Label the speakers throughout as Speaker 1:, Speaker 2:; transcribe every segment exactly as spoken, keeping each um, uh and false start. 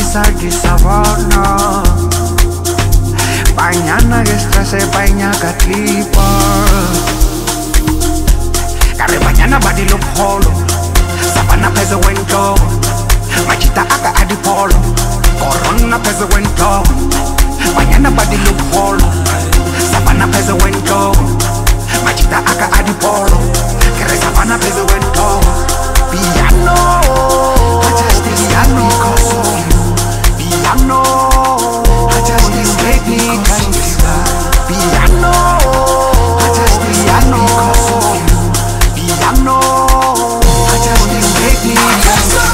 Speaker 1: regisa di savana. Mañana que estrese baña catlipa. Kare mañana body look hollow. Savana pese wento. Machita aka adi polo. Corona pese wento. Mañana body look hollow. Savana pese wento. Machita aka adi polo. Kare savana pese wento. Piano. I just this piano because of you. Piano. I just this baby kind of piano. I just this piano because of you. Piano. I just this baby kind of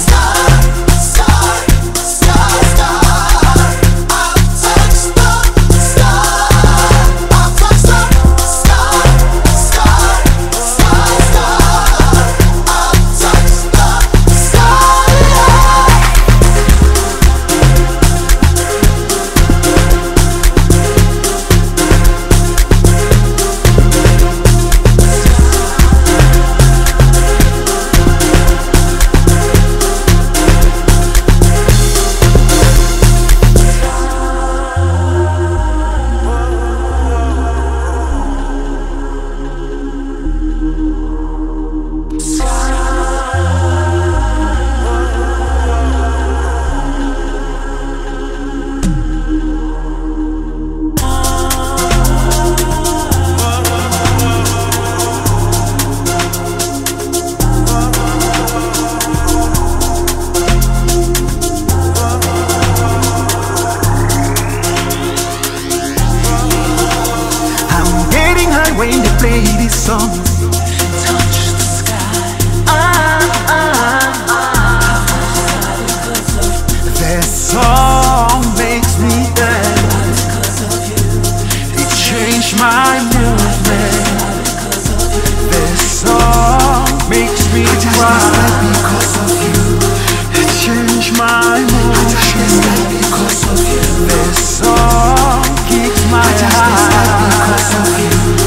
Speaker 1: when they play this song. Touch the sky. Ah, ah, ah. This song makes me dance. It changed my movement. This song makes me cry because of you. It changed my motion because of you. This song kicks my heart because of you.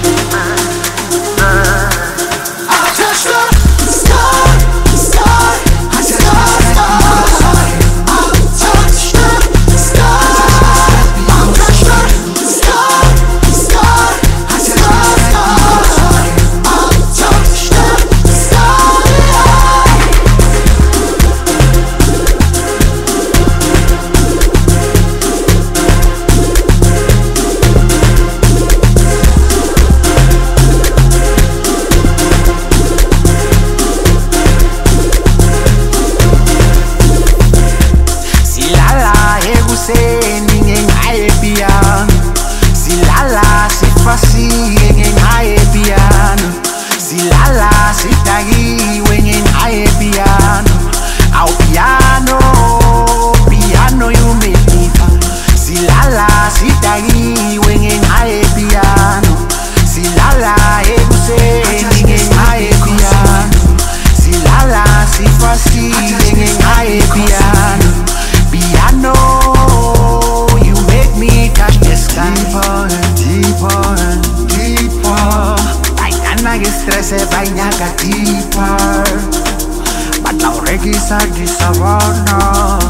Speaker 1: Silala si fasi ngeng ae piano. Silala si tagi ngeng ae piano. Au piano, piano you make me fun. Silala si tagi ngeng ae piano. Silala e guse ngeng ae piano. Silala si fasi ngeng ae piano. Piano, you make me touch the sky. Deeper and deeper and deeper. Mañana que estrese baña deeper. But now regisa di savana.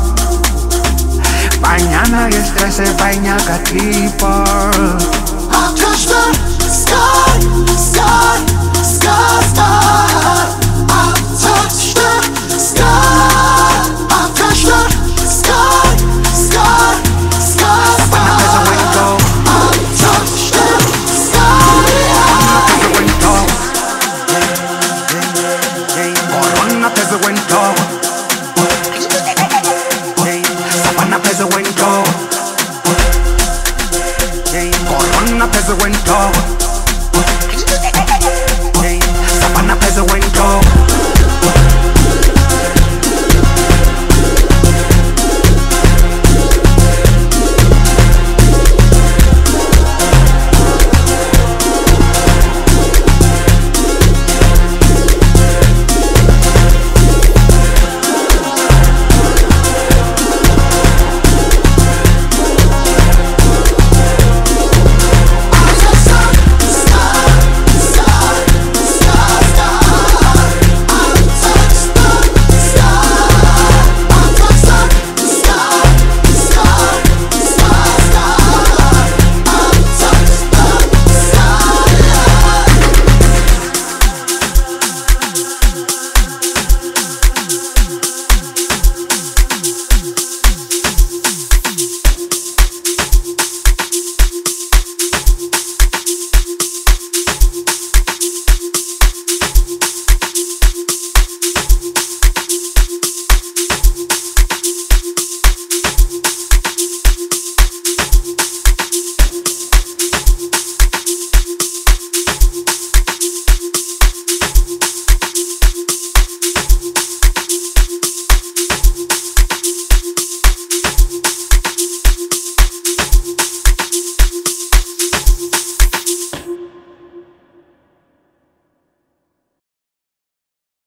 Speaker 1: Mañana que estrese baña deeper. I'll touch the